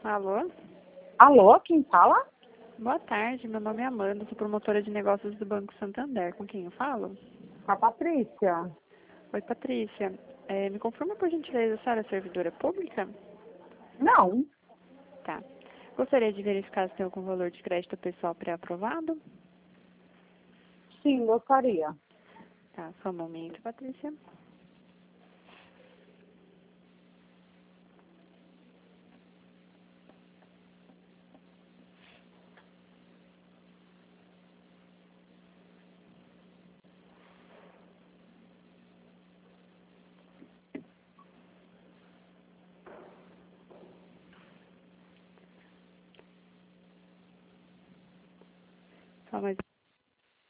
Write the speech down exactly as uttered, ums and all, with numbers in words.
Alô? Alô, quem fala? Boa tarde, meu nome é Amanda, sou promotora de negócios do Banco Santander. Com quem eu falo? A Patrícia. Oi, Patrícia. É, me confirma, por gentileza, a senhora é servidora pública? Não. Tá. Gostaria de verificar se tem algum valor de crédito pessoal pré-aprovado? Sim, gostaria. Tá, só um momento, Patrícia. Só mais